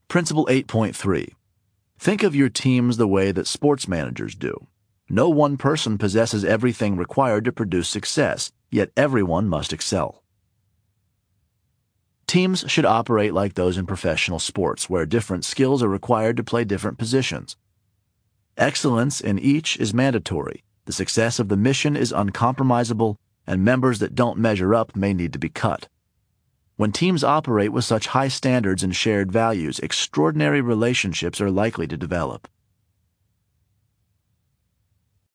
Principle 8.3. Think of your teams the way that sports managers do. No one person possesses everything required to produce success, yet everyone must excel. Teams should operate like those in professional sports, where different skills are required to play different positions. Excellence in each is mandatory, the success of the mission is uncompromisable, and members that don't measure up may need to be cut. When teams operate with such high standards and shared values, extraordinary relationships are likely to develop.